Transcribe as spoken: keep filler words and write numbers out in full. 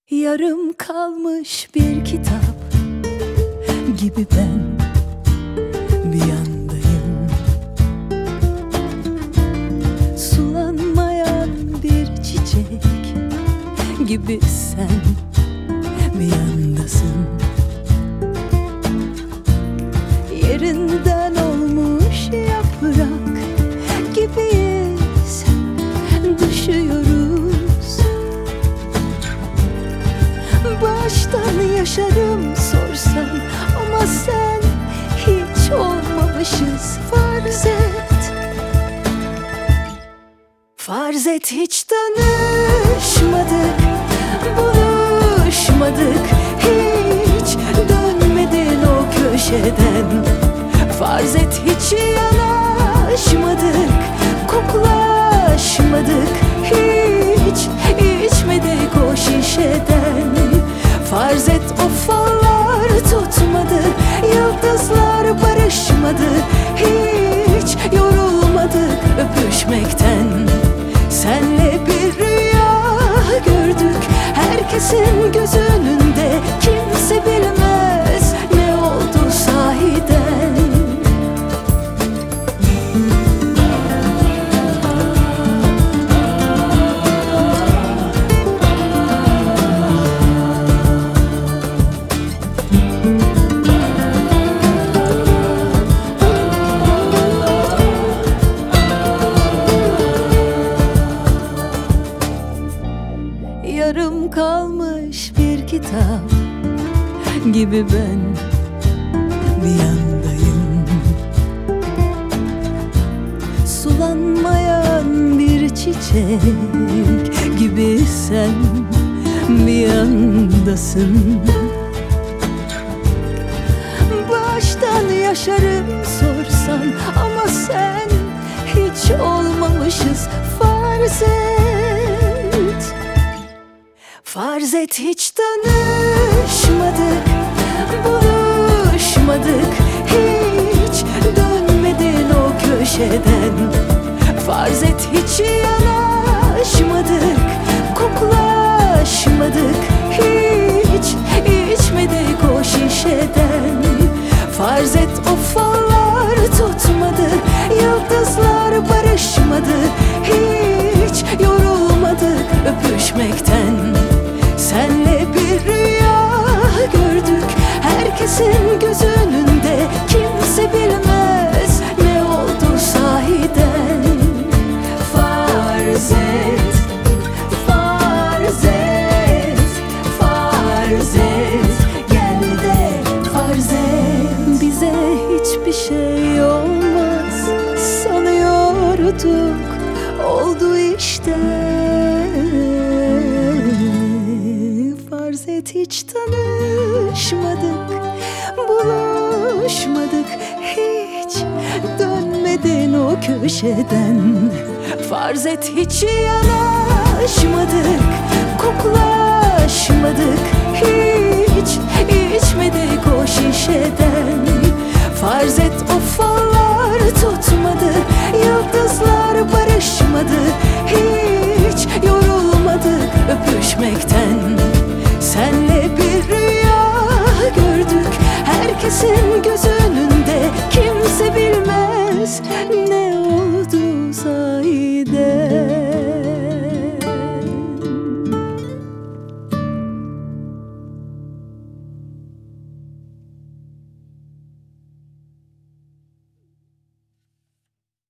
Yarım kalmış bir kitap gibi ben bir yandayım. Sulanmayan bir çiçek gibi sen bir yandasın. Yerinden olmuş yaprak gibiyiz, düşüyoruz. Baştan yaşarım sorsan ama sen hiç olmamışız. Farz et, farz et hiç tanışmadık, buluşmadık, hiç dönmedin o köşeden. Farz et hiç yanaşmadık, koklaşmadık, hiç içmedik o şişeden. Farz et o fallar tutmadı, yıldızlar barışmadı, hiç yorulmadık öpüşmekten. Senle bir rüya gördük, herkesin göz önünde, kimse bilmez ne oldu sahiden. Yarım kalmış bir kitap gibi ben bir yandayım. Sulanmayan bir çiçek gibi sen bir yandasın. Baştan yaşarım sorsan ama sen hiç olmamışız. Farz et, farz et hiç tanışmadık, buluşmadık, hiç dönmedin o köşeden. Farz et hiç yanaşmadık, koklaşmadık, hiç içmedik o şişeden. Farz et o fallar tutmadı, yıldızlar barışmadı, hiç yorulmadık öpüşmekten. Senle bir rüya gördük, herkesin göz önünde, kimse bilmez ne oldu sahiden. Farz et, farz et, farz et, gel de farz et. Bize hiçbir şey olmaz sanıyorduk, oldu işte. Farz et hiç tanışmadık, buluşmadık, hiç dönmedin o köşeden. Farz et hiç yanaşmadık, koklaşmadık, hiç içmedik o şişeden. Farz et o fallar tutmadı, yıldızlar barışmadı, hiç yorulmadık öpüşmekten. Senle bir rüya gördük, herkesin